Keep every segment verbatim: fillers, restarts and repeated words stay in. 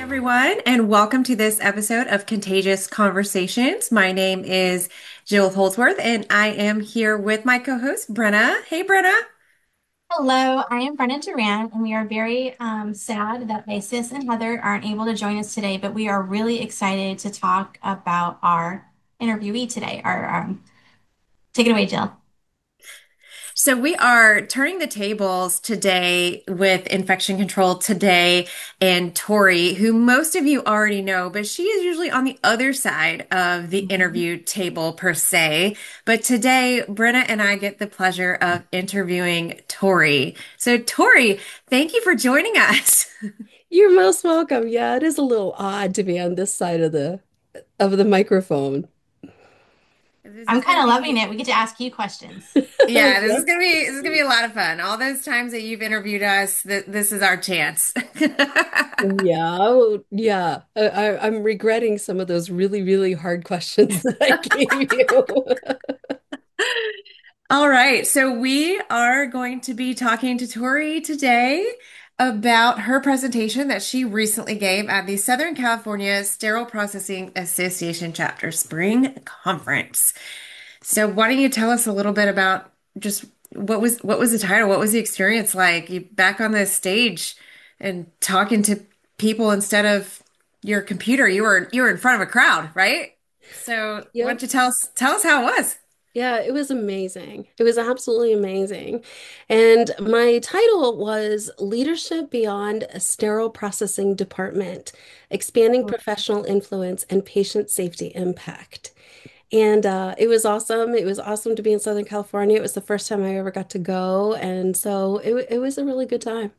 everyone, and welcome to this episode of Contagious Conversations. My name is Jill Holdsworth, and I am here with my co-host, Brenna. Hey, Brenna. Hello, I am Brenna Duran, and we are very um, sad that Isis and Heather aren't able to join us today, but we are really excited to talk about our interviewee today. Our um, take it away, Jill. So, we are turning the tables today with Infection Control Today and Tori, who most of you already know, but she is usually on the other side of the Mhm. interview table, per se. But today, Brenna and I get the pleasure of interviewing Tori. So, Tori, thank you for joining us. You're most welcome. Yeah, it is a little odd to be on this side of the of the microphone. This I'm is going kind to of loving be it. We get to ask you questions. Yeah, this is Yep. gonna be this is gonna be a lot of fun. All those times that you've interviewed us, th this is our chance. Yeah, oh, yeah. I, I, I'm regretting some of those really, really hard questions that I gave you. All right, so we are going to be talking to Tori today about her presentation that she recently gave at the Southern California Sterile Processing Association Chapter Spring Conference. So why don't you tell us a little bit about just what was what was the title? What was the experience like? You back on the stage and talking to people instead of your computer. You were you were in front of a crowd, right? So why don't Yep. you tell us tell us how it was? Yeah, it was amazing. It was absolutely amazing. And my title was Leadership Beyond a Sterile Processing Department, Expanding Professional Influence and Patient Safety Impact. And uh, it was awesome. It was awesome to be in Southern California. It was the first time I ever got to go. And so it, it was a really good time.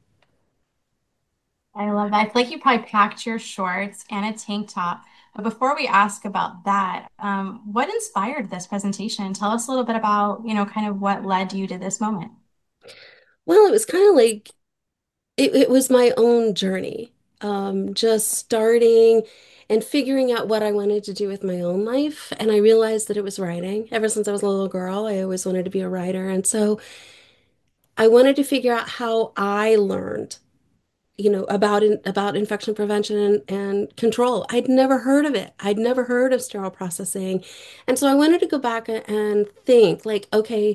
I love that. I feel like you probably packed your shorts and a tank top. But before we ask about that, um, what inspired this presentation? Tell us a little bit about, you know, kind of what led you to this moment. Well, it was kind of like it, it was my own journey, um, just starting and figuring out what I wanted to do with my own life. And I realized that it was writing. Ever since I was a little girl, I always wanted to be a writer. And so I wanted to figure out how I learned, you know, about in, about infection prevention and, and control. I'd never heard of it. I'd never heard of sterile processing. And so I wanted to go back and think like, okay,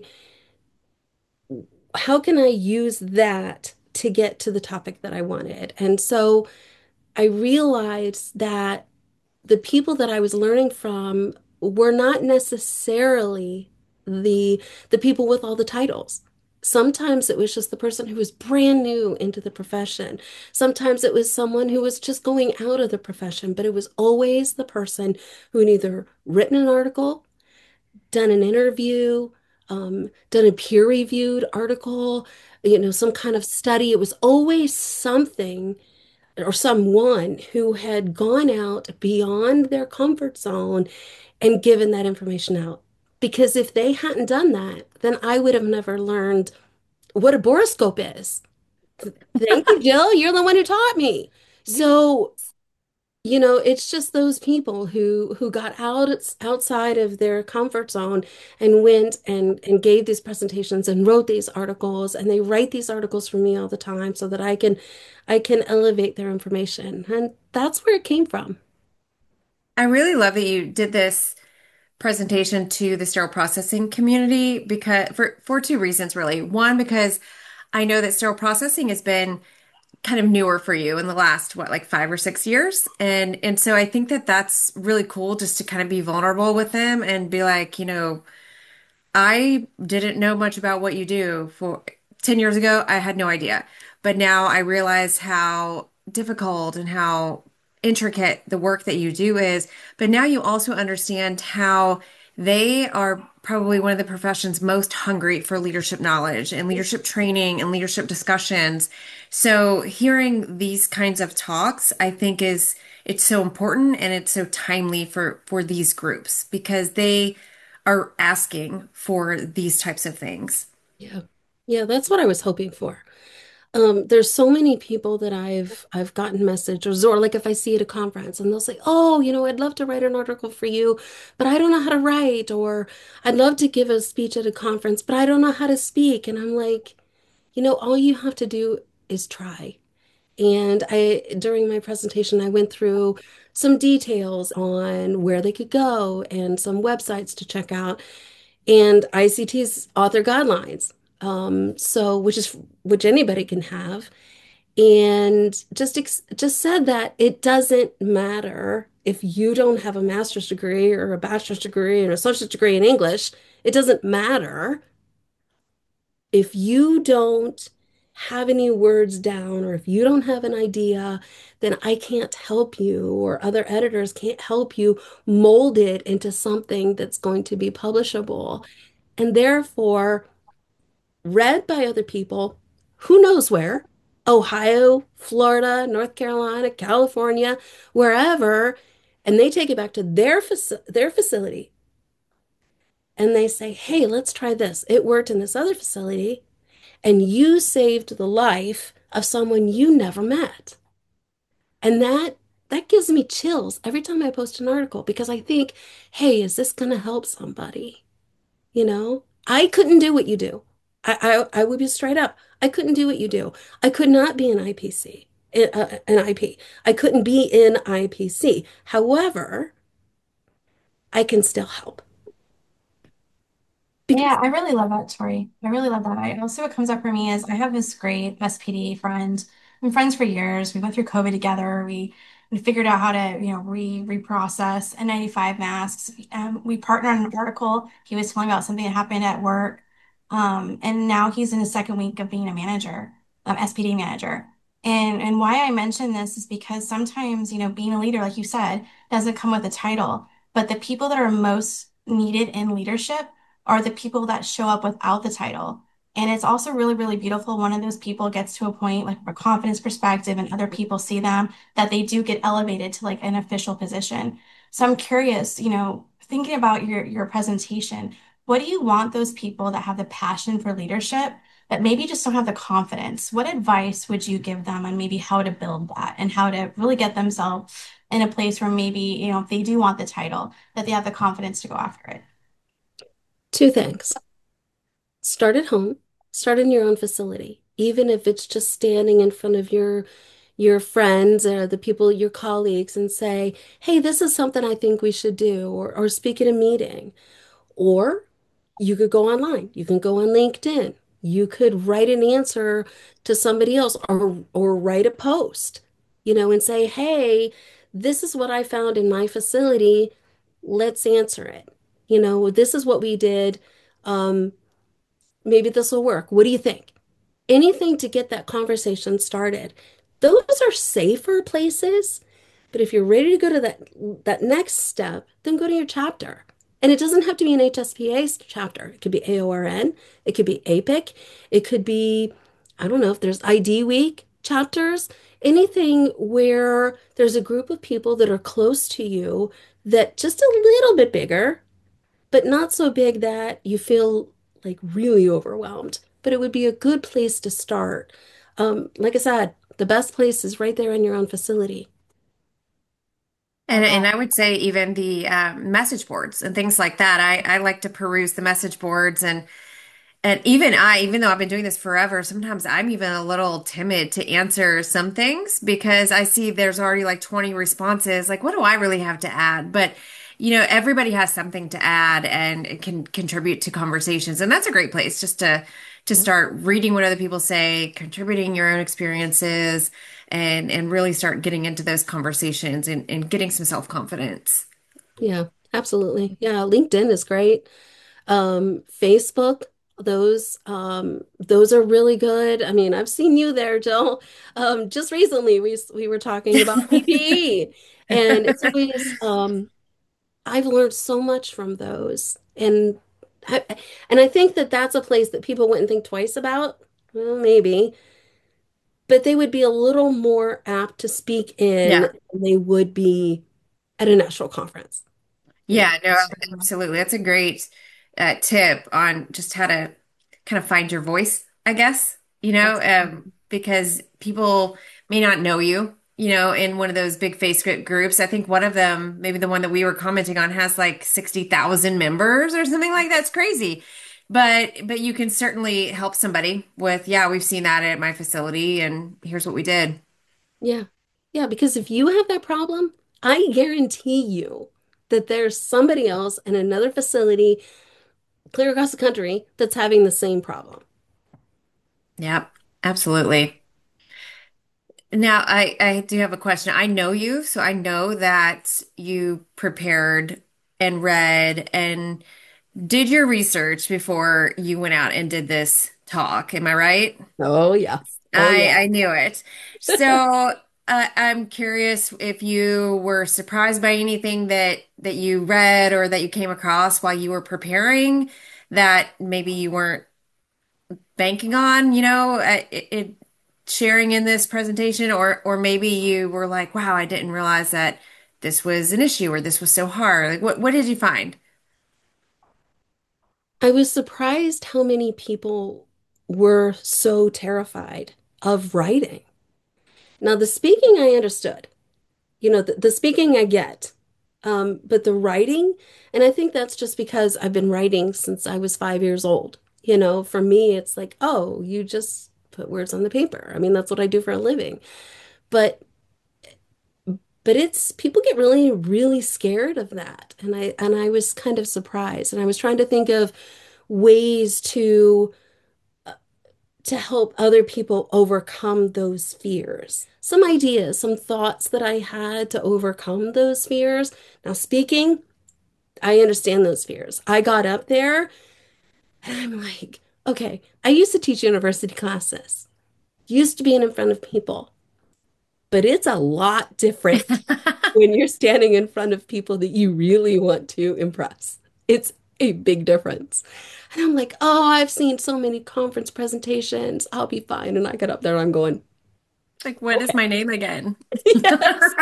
how can I use that to get to the topic that I wanted? And so I realized that the people that I was learning from were not necessarily the the people with all the titles. Sometimes it was just the person who was brand new into the profession. Sometimes it was someone who was just going out of the profession, but it was always the person who had either written an article, done an interview, um, done a peer-reviewed article, you know, some kind of study. It was always something or someone who had gone out beyond their comfort zone and given that information out. Because if they hadn't done that, then I would have never learned what a boroscope is. Thank you, Jill. You're the one who taught me. So, you know, it's just those people who who got out outside of their comfort zone and went and and gave these presentations and wrote these articles, and they write these articles for me all the time so that I can I can elevate their information. And that's where it came from. I really love that you did this presentation to the sterile processing community because for for two reasons really. One, because I know that sterile processing has been kind of newer for you in the last what like five or six years, and and so I think that that's really cool just to kind of be vulnerable with them and be like, you know, I didn't know much about what you do for ten years ago. I had no idea. But now I realize how difficult and how intricate the work that you do is. But now you also understand how they are probably one of the professions most hungry for leadership knowledge and leadership training and leadership discussions. So hearing these kinds of talks, I think is it's so important and it's so timely for for these groups because they are asking for these types of things. Yeah. Yeah, that's what I was hoping for. Um, there's so many people that I've I've gotten messages or like if I see at a conference and they'll say, "Oh, you know, I'd love to write an article for you, but I don't know how to write," or "I'd love to give a speech at a conference, but I don't know how to speak." And I'm like, you know, all you have to do is try. And I, during my presentation, I went through some details on where they could go and some websites to check out and I C T's author guidelines. Um, so which is which anybody can have. And just ex just said that it doesn't matter if you don't have a master's degree or a bachelor's degree or an associate's degree in English. It doesn't matter if you don't have any words down or if you don't have an idea, then I can't help you or other editors can't help you mold it into something that's going to be publishable and therefore read by other people, who knows where, Ohio, Florida, North Carolina, California, wherever, and they take it back to their faci their facility and they say, "Hey, let's try this. It worked in this other facility." And you saved the life of someone you never met. And that that gives me chills every time I post an article because I think, hey, is this going to help somebody? You know, I couldn't do what you do. I, I I would be straight up. I couldn't do what you do. I could not be an I P C, uh, an I P. I couldn't be in I P C. However, I can still help Yeah, because I really love that, Tori. I really love that. I also, what comes up for me is I have this great S P D friend. We've been friends for years. We went through COVID together. We we figured out how to, you know, re reprocess N ninety-five masks. Um, we partnered on an article. He was telling about something that happened at work. Um, and now he's in his second week of being a manager, um, S P D manager. And and why I mention this is because sometimes, you know, being a leader, like you said, doesn't come with a title, but the people that are most needed in leadership are the people that show up without the title. And it's also really, really beautiful. One of those people gets to a point, like from a confidence perspective, and other people see them that they do get elevated to like an official position. So I'm curious, you know, thinking about your your presentation, what do you want those people that have the passion for leadership that maybe just don't have the confidence? What advice would you give them on maybe how to build that and how to really get themselves in a place where maybe, you know, if they do want the title, that they have the confidence to go after it? two things. Start at home, start in your own facility, even if it's just standing in front of your your friends or the people, your colleagues, and say, hey, this is something I think we should do, or, or speak at a meeting. Or you could go online. You can go on LinkedIn. You could write an answer to somebody else or or write a post, you know, and say, "Hey, this is what I found in my facility. Let's answer it." You know, this is what we did. Um, maybe this will work. What do you think? Anything to get that conversation started. Those are safer places, but if you're ready to go to that that next step, then go to your chapter. And it doesn't have to be an H S P A chapter. It could be A O R N, it could be A P I C, it could be, I don't know if there's I D Week chapters, anything where there's a group of people that are close to you that just a little bit bigger but not so big that you feel like really overwhelmed. But it would be a good place to start. Um, like I said, the best place is right there in your own facility. And and I would say even the um, message boards and things like that. I I like to peruse the message boards and and even I, even though I've been doing this forever, sometimes I'm even a little timid to answer some things because I see there's already like twenty responses. Like, what do I really have to add? But you know, everybody has something to add and it can contribute to conversations, and that's a great place just to to start reading what other people say, contributing your own experiences, and and really start getting into those conversations and, and getting some self-confidence. Yeah, absolutely. Yeah, LinkedIn is great. Um, Facebook, those um, those are really good. I mean, I've seen you there, Jill. Um, just recently, we we were talking about P P E, and it's always um, I've learned so much from those, and I, and I think that that's a place that people wouldn't think twice about. Well, maybe, but they would be a little more apt to speak in Yeah. than they would be at a national conference, you know. Yeah, no, absolutely. That's a great uh, tip on just how to kind of find your voice, I guess, you know, That's um, because people may not know you, you know, in one of those big Facebook groups. I think one of them, maybe the one that we were commenting on, has like sixty thousand members or something like that. It's crazy. But but you can certainly help somebody with, yeah, we've seen that at my facility and here's what we did. Yeah. Yeah, because if you have that problem, I guarantee you that there's somebody else in another facility clear across the country that's having the same problem. Yep, absolutely. Now, I, I do have a question. I know you, so I know that you prepared and read and did your research before you went out and did this talk. Am I right? Oh yeah. Oh I yeah. I knew it. So uh, I'm curious if you were surprised by anything that that you read or that you came across while you were preparing that maybe you weren't banking on, you know, uh, it, it sharing in this presentation, or or maybe you were like, wow, I didn't realize that this was an issue or this was so hard. Like what what did you find? I was surprised how many people were so terrified of writing. Now, the speaking I understood, you know, the, the speaking I get, um, but the writing, and I think that's just because I've been writing since I was five years old. You know, for me, it's like, oh, you just put words on the paper. I mean, that's what I do for a living. But but it's people get really, really scared of that. And I and I was kind of surprised. And I was trying to think of ways to to help other people overcome those fears. Some ideas, some thoughts that I had to overcome those fears. Now, speaking, I understand those fears. I got up there and I'm like, okay, I used to teach university classes, used to being in front of people, but it's a lot different when you're standing in front of people that you really want to impress. It's a big difference. And I'm like, oh, I've seen so many conference presentations. I'll be fine. And I get up there, I'm going, Like, what is okay, my name again? yes.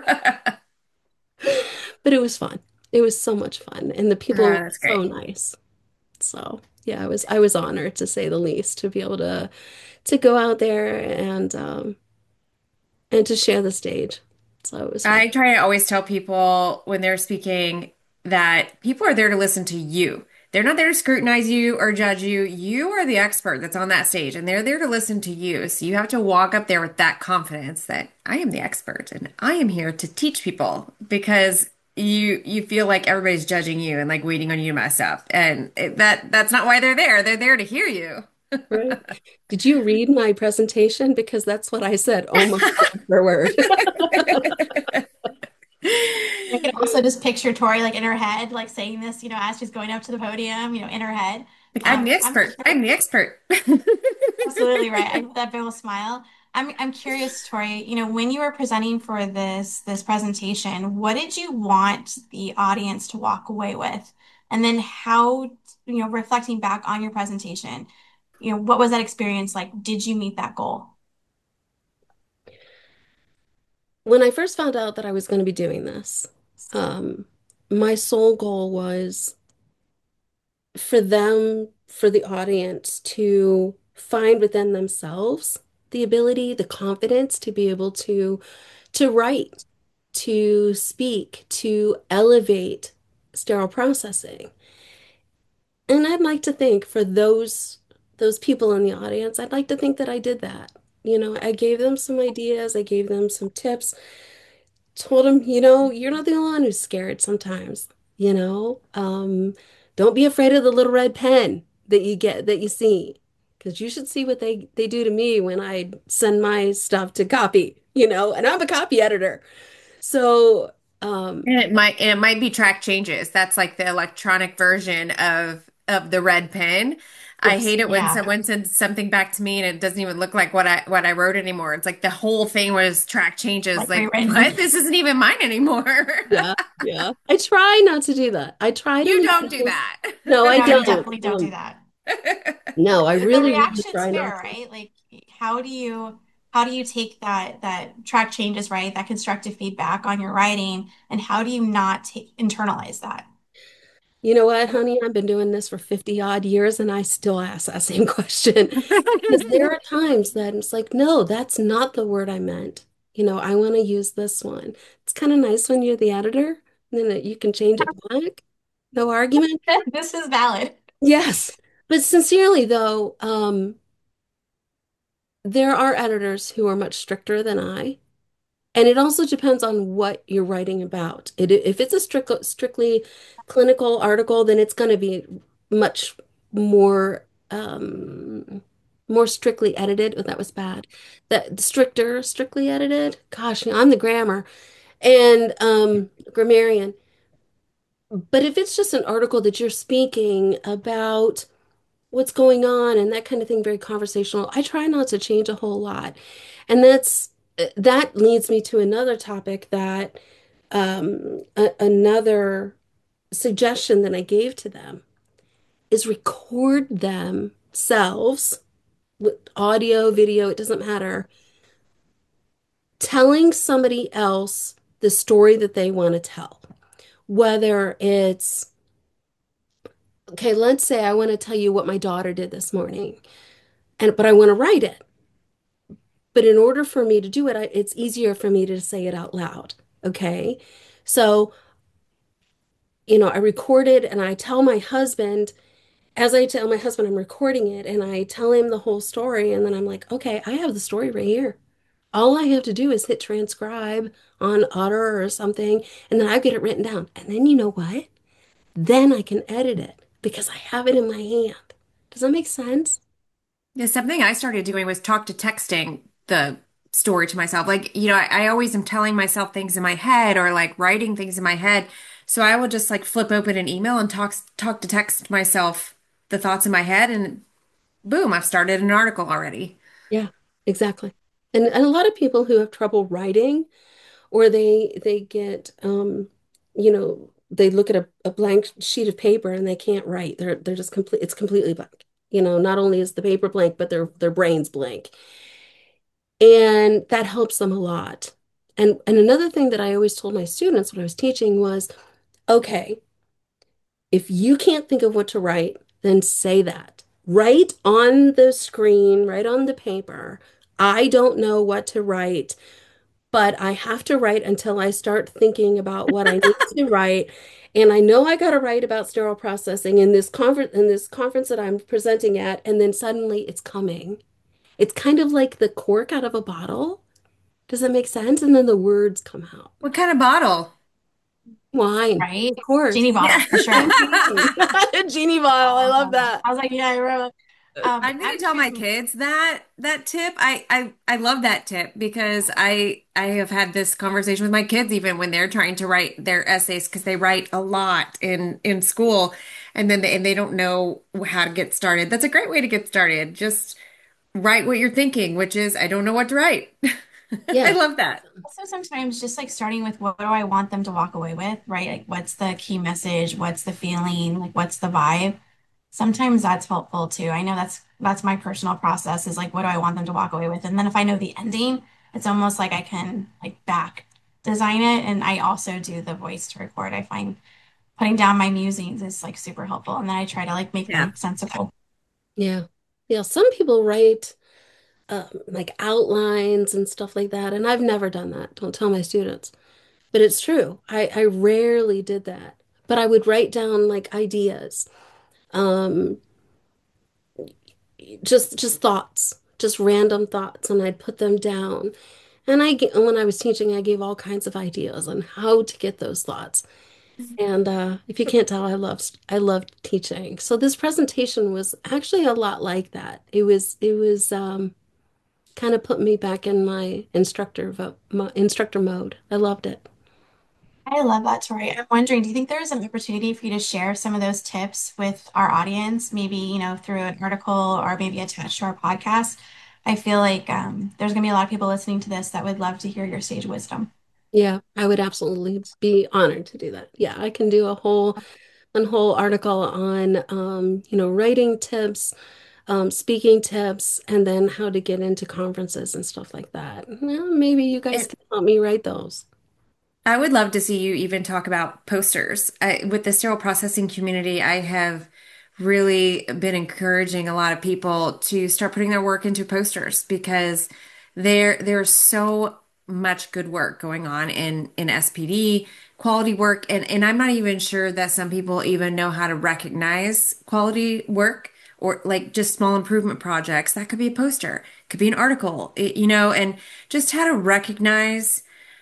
But it was fun. It was so much fun. And the Oh, people were that's so great. nice. So yeah, I was I was honored to say the least to be able to to go out there and um and to share the stage. So it was fun. I try to always tell people when they're speaking that people are there to listen to you. They're not there to scrutinize you or judge you. You are the expert that's on that stage, and they're there to listen to you. So you have to walk up there with that confidence that I am the expert and I am here to teach people because you you feel like everybody's judging you and like waiting on you to mess up. And it, that that's not why they're there. They're there to hear you. Right. Did you read my presentation? Because that's what I said almost word for word. I can also just picture Tori like in her head, like saying this, you know, as she's going up to the podium, you know, in her head. Like, I'm the Um, I'm expert. I'm the expert. absolutely right. I know that big old smile. I'm I'm curious, Tori, you know, when you were presenting for this this presentation, what did you want the audience to walk away with? And then how, you know, reflecting back on your presentation, you know, what was that experience like? Did you meet that goal? When I first found out that I was going to be doing this, um, my sole goal was for them, for the audience to find within themselves the ability, the confidence to be able to to write, to speak, to elevate sterile processing. And I'd like to think for those those people in the audience, I'd like to think that I did that. You know, I gave them some ideas, I gave them some tips, told them, you know, you're not the only one who's scared sometimes, you know. Um, don't be afraid of the little red pen that you get that you see. Because you should see what they they do to me when I send my stuff to copy, you know, and I'm a copy editor. So, um, And it might and it might be track changes. That's like the electronic version of of the red pen. I yes. hate it when Yeah, someone sends something back to me and it doesn't even look like what I what I wrote anymore. It's like the whole thing was track changes. like Like, rewritten. what? This isn't even mine anymore. Yeah, yeah. I try not to do that. I try to You leave don't do things. that. No, I No, you don't. definitely don't do Um, that. no, I The really, really reaction's try fair, not to. right? Like how do you how do you take that that track changes, right? That constructive feedback on your writing and how do you not take internalize that? You know what, honey? I've been doing this for fifty odd years and I still ask that same question. Because there are times that it's like, no, that's not the word I meant. You know, I want to use this one. It's kind of nice when you're the editor, and then you can change it back. No argument. This is valid. Yes. But sincerely, though, um, there are editors who are much stricter than I. And it also depends on what you're writing about. It, if it's a strict, strictly clinical article, then it's going to be much more um, more strictly edited. Oh, that was bad. That stricter, strictly edited. Gosh, I'm the grammar and um, grammarian. But if it's just an article that you're speaking about what's going on and that kind of thing, very conversational, I try not to change a whole lot. And that's that leads me to another topic that um, a- another suggestion that I gave to them is record themselves with audio, video, it doesn't matter, telling somebody else the story that they want to tell. Whether it's, okay, let's say I want to tell you what my daughter did this morning, and but I want to write it. But in order for me to do it, I, it's easier for me to say it out loud. Okay. So, you know, I record it and I tell my husband, as I tell my husband, I'm recording it and I tell him the whole story. And then I'm like, okay, I have the story right here. All I have to do is hit transcribe on Otter or something, and then I get it written down. And then you know what? Then I can edit it because I have it in my hand. Does that make sense? Yeah, something I started doing was talk to texting the story to myself. Like, you know, I, I always am telling myself things in my head or like writing things in my head. So I will just like flip open an email and talk talk to text myself the thoughts in my head and boom, I've started an article already. Yeah, exactly. And, and a lot of people who have trouble writing or they they get um you know they look at a, a blank sheet of paper and they can't write. They're they're just complete it's completely blank. You know, not only is the paper blank, but their their brain's blank. And that helps them a lot. And and another thing that I always told my students when I was teaching was, okay, if you can't think of what to write, then say that. Write on the screen, write on the paper. I don't know what to write, but I have to write until I start thinking about what I need to write. And I know I got to write about sterile processing in this conference in this conference that I'm presenting at, and then suddenly it's coming. It's kind of like the cork out of a bottle. Does that make sense? And then the words come out. What kind of bottle? Wine, Right? of course. Genie bottle Yeah. for sure. Champagne. Genie bottle. I love Um, that. I was like, yeah, I wrote. Um, I'm gonna tell my actually, kids that that tip. I I I love that tip because I I have had this conversation with my kids even when they're trying to write their essays because they write a lot in in school and then they, and they don't know how to get started. That's a great way to get started. Just write what you're thinking, which is I don't know what to write. I Yeah. love that. also sometimes just like starting with what do I want them to walk away with, right? Like, what's the key message? What's the feeling? Like, what's the vibe? Sometimes that's helpful too. I know that's that's my personal process is like, what do I want them to walk away with? And then if I know the ending, it's almost like I can like back design it. And I also do the voice to record. I find putting down my musings is like super helpful. And then I try to like make Yeah. them sensible. Yeah. Yeah. Some people write um, like outlines and stuff like that. And I've never done that. Don't tell my students. But it's true. I, I rarely did that. But I would write down like ideas, um, just just thoughts, just random thoughts, and I'd put them down. And I get, when I was teaching, I gave all kinds of ideas on how to get those thoughts. And uh, if you can't tell, I love I love teaching. So this presentation was actually a lot like that. It was it was um, kind of put me back in my instructor vo my instructor mode. I loved it. I love that, Tori. I'm wondering, do you think there is an opportunity for you to share some of those tips with our audience, maybe, you know, through an article or maybe attached to our podcast? I feel like um, there's going to be a lot of people listening to this that would love to hear your sage wisdom. Yeah, I would absolutely be honored to do that. Yeah, I can do a whole a whole article on um, you know, writing tips, um, speaking tips, and then how to get into conferences and stuff like that. Well, maybe you guys And can help me write those. I would love to see you even talk about posters. I, with the sterile processing community, I have really been encouraging a lot of people to start putting their work into posters because there there's so much good work going on in in S P D, quality work, and and I'm not even sure that some people even know how to recognize quality work or like just small improvement projects. That could be a poster, could be an article, it- you know, and just how to recognize.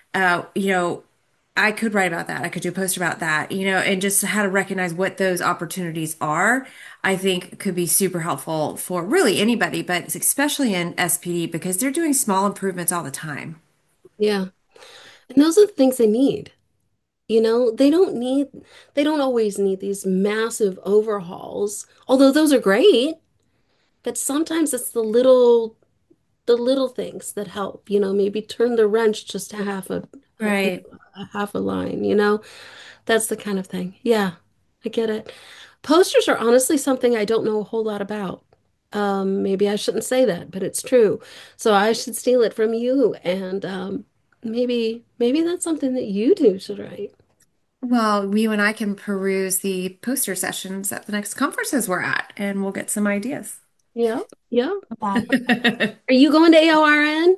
uh, you know, I could write about that. I could do a post about that, you know, and just how to recognize what those opportunities are, I think could be super helpful for really anybody, but especially in S P D because they're doing small improvements all the time. Yeah. And those are the things they need. You know, they don't need, they don't always need these massive overhauls, although those are great, but sometimes it's the little, the little things that help, you know, maybe turn the wrench just a half a, a, you Right. know, a half a line, you know, that's the kind of thing. Yeah, I get it. Posters are honestly something I don't know a whole lot about. Um, maybe I shouldn't say that, but it's true. So I should steal it from you and um, maybe, maybe that's something that you do should write. Well, you and I can peruse the poster sessions at the next conferences we're at, and we'll get some ideas. Yeah, yeah. That. Are you going to A O R N?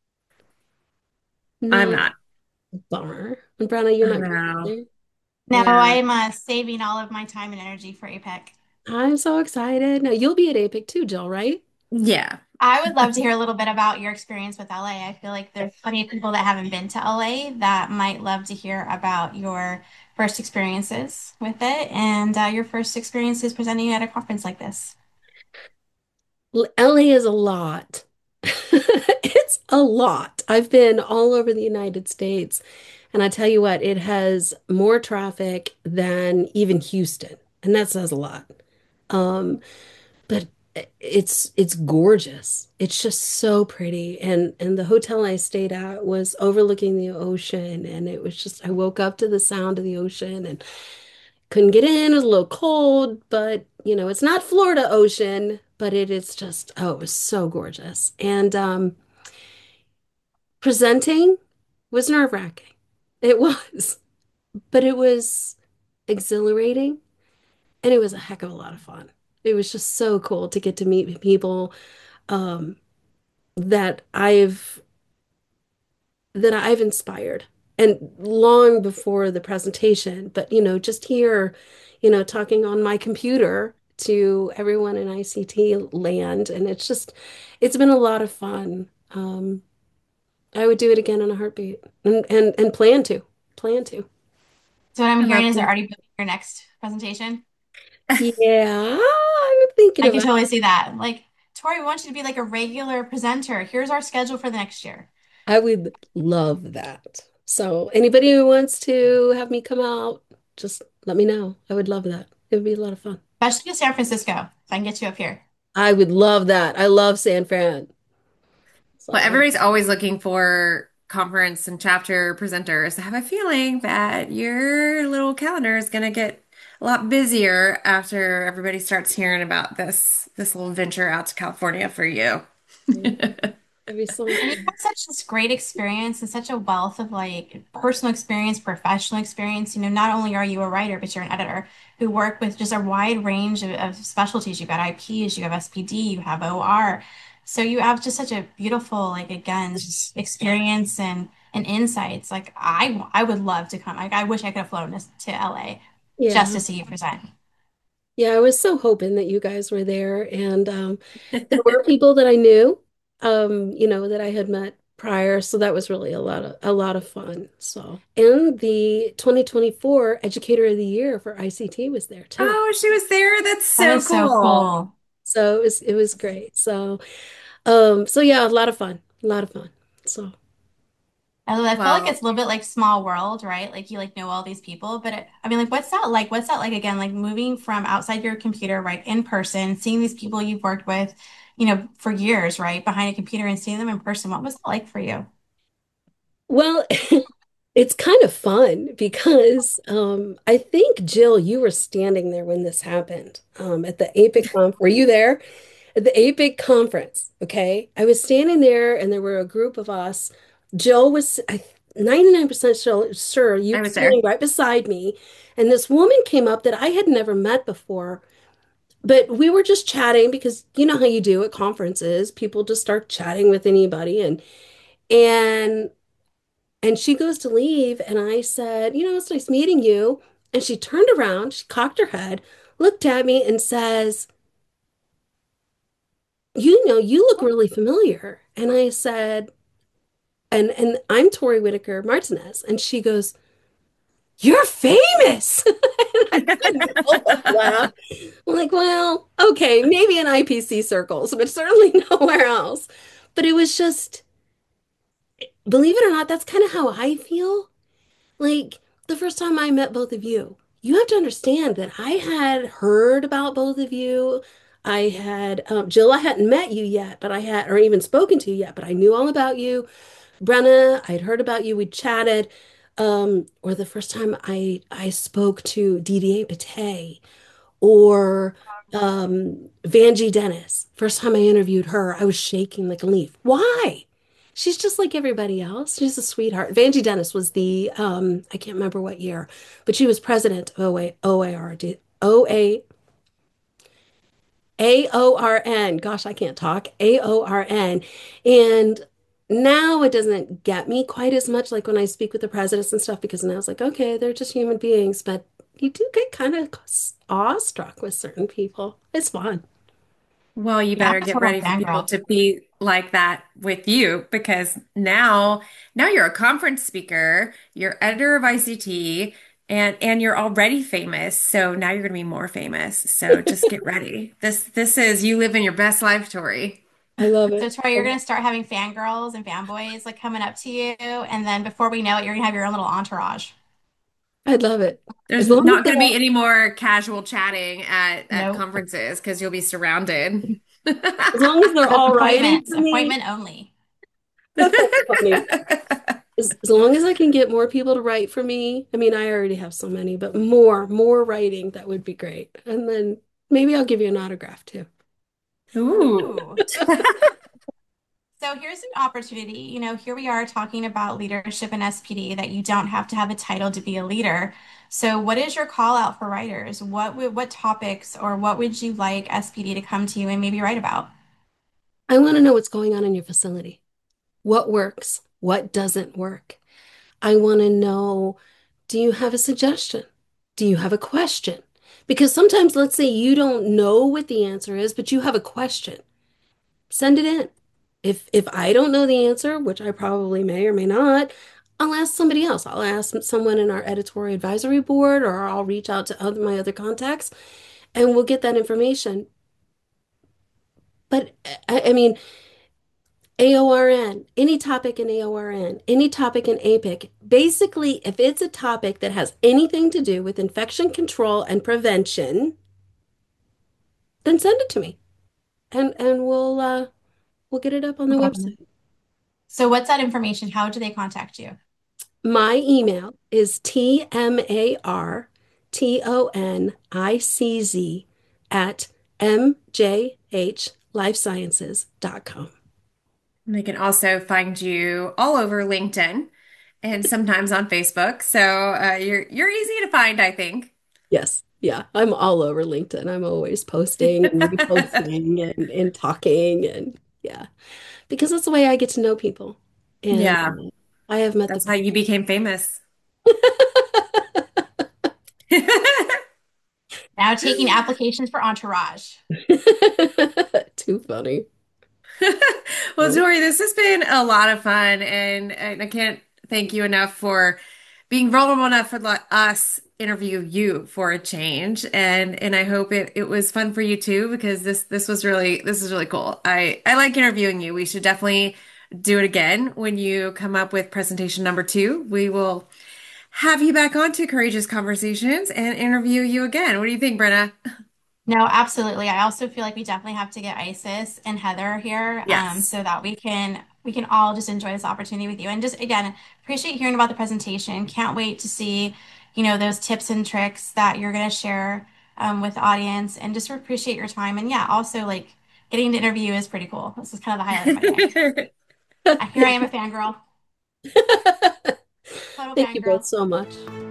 I'm No, not. bummer. And Brenna, you're I not going know. either. No, Yeah. I'm uh, saving all of my time and energy for APEC. I'm so excited. Now you'll be at APIC too, Jill, right? Yeah. I would love to hear a little bit about your experience with L A. I feel like there's plenty of people that haven't been to L A that might love to hear about your first experiences with it and uh, your first experiences presenting at a conference like this. L- LA is a lot. It's a lot. I've been all over the United States, and I tell you what, it has more traffic than even Houston, and that says a lot. Um, but it's it's gorgeous. It's just so pretty. And and the hotel I stayed at was overlooking the ocean, and it was just I woke up to the sound of the ocean and couldn't get in. It was a little cold, but you know, it's not Florida ocean, but it is just oh, it was so gorgeous. And um presenting was nerve-wracking. It was, but it was exhilarating and it was a heck of a lot of fun. It was just so cool to get to meet people um that I've that I've inspired and long before the presentation, but you know, just here, you know, talking on my computer to everyone in I C T land, and it's just it's been a lot of fun. Um, I would do it again in a heartbeat and and and plan to. Plan to. So what I'm I hearing love is they're this. already booking your next presentation. Yeah, I'm thinking I can about totally see that. Like, Tori, we want you to be like a regular presenter. Here's our schedule for the next year. I would love that. So anybody who wants to have me come out, just let me know. I would love that. It would be a lot of fun. Especially to San Francisco, if I can get you up here. I would love that. I love San Fran. Well, So everybody's always looking for conference and chapter presenters. I have a feeling that your little calendar is going to get a lot busier after everybody starts hearing about this this little venture out to California for you. yeah, that'd be so much And you fun. have such this great experience and such a wealth of like personal experience, professional experience. You know, not only are you a writer, but you're an editor who work with just a wide range of, of specialties. You've got I Ps, you have S P D, you have O R. So you have just such a beautiful, like again, just experience and and insights. Like I I would love to come. Like I wish I could have flown to, to L A just Yeah. to see you present. Yeah, I was so hoping that you guys were there. And um, there were people that I knew, um, you know, that I had met prior. So that was really a lot of a lot of fun. So, and the twenty twenty-four Educator of the Year for I C T was there too. Oh, she was there. That's That so is so cool. cool. So it was it was great. So um, so yeah, a lot of fun. A lot of fun. So I I feel like Well, it's a little bit like small world, right? Like you like know all these people, but it, I mean, like what's that like? What's that like again? Like moving from outside your computer, right, in person, seeing these people you've worked with, you know, for years, right, behind a computer and seeing them in person. What was that like for you? well, it's kind of fun because um, I think Jill, you were standing there when this happened um, at the APIC conf. Were you there at the APIC conference? Okay, I was standing there, and there were a group of us. Jill was I, ninety-nine percent sure, sure you I were was standing there. right beside me, and this woman came up that I had never met before. But we were just chatting because you know how you do at conferences, people just start chatting with anybody, and and and she goes to leave, and I said, you know, it's nice meeting you. And she turned around, she cocked her head, looked at me, and says, you know, you look really familiar. And I said, And and I'm Tori Whitaker Martinez. And she goes, "You're famous." And I couldn't help but laugh. I'm like, well, okay, maybe in I P C circles, but certainly nowhere else. But it was just, believe it or not, that's kind of how I feel. Like the first time I met both of you, you have to understand that I had heard about both of you. I had, um, Jill, I hadn't met you yet, but I had, or even spoken to you yet, but I knew all about you. Brenna, I'd heard about you. We chatted. Um, or the first time I I spoke to D D A Pate or um, Vanjie Dennis. First time I interviewed her, I was shaking like a leaf. Why? She's just like everybody else. She's a sweetheart. Vanjie Dennis was the um, I can't remember what year, but she was president of O A O A R D O A A O R N. Gosh, I can't talk. A O R N. And now it doesn't get me quite as much like when I speak with the presidents and stuff because now it's like, okay, they're just human beings, but you do get kind of awestruck with certain people. It's fun. Well, you Yeah, I'm better a get total ready for people fangirl. to be like that with you because now now you're a conference speaker, you're editor of I C T, and and you're already famous. So now you're going to be more famous. So just get ready. This this is you living your best life, Tori. I love So it. Tori, I you're love gonna start having fangirls and fanboys like coming up to you, and then before we know it, you're gonna have your own little entourage. I love it. There's As long as not they going to be all, any more casual chatting at at Nope. conferences because you'll be surrounded. as long as they're Book all writing appointments, for me, appointment only. that's funny. As, as long as I can get more people to write for me, I mean, I already have so many, but more, more writing, that would be great. And then maybe I'll give you an autograph too. Ooh. Ooh. So here's an opportunity. You know, here we are talking about leadership in S P D, that you don't have to have a title to be a leader. So what is your call out for writers? What would, what topics or what would you like S P D to come to you and maybe write about? I want to know what's going on in your facility. What works? What doesn't work? I want to know, do you have a suggestion? Do you have a question? Because sometimes, let's say you don't know what the answer is, but you have a question. Send it in. If if I don't know the answer, which I probably may or may not, I'll ask somebody else. I'll ask someone in our editorial advisory board, or I'll reach out to other, my other contacts, and we'll get that information. But I, I mean, A O R N, any topic in A O R N, any topic in A P I C, basically, if it's a topic that has anything to do with infection control and prevention, then send it to me, and and we'll uh, we'll get it up on the Um, website. So what's that information? How do they contact you? My email is T M A R T O N I C Z at M J H lifesciences dot com. And they can also find you all over LinkedIn and sometimes on Facebook. So uh, you're you're easy to find, I think. Yes. Yeah. I'm all over LinkedIn. I'm always posting and reposting and, and talking. And yeah, because that's the way I get to know people. And Yeah, uh, I have met the that's how you became famous. Now taking applications for Entourage. too funny. Well, Tori, this has been a lot of fun, and, and I can't thank you enough for being vulnerable enough for let us interview you for a change. And and I hope it it was fun for you too, because this this was really this is really cool. I I like interviewing you. We should definitely do it again when you come up with presentation number two. We will have you back on to Courageous Conversations and interview you again. What do you think, Brenna? No, absolutely. I also feel like we definitely have to get Isis and Heather here, um, Yes. so that we can we can all just enjoy this opportunity with you. And just again, appreciate hearing about the presentation. Can't wait to see, you know, those tips and tricks that you're going to share um, with the audience, and just appreciate your time. And yeah, also like getting to interview you is pretty cool. This is kind of the highlight of my day. Uh, Here I am, a fangirl, total Thank you both fangirl. so much.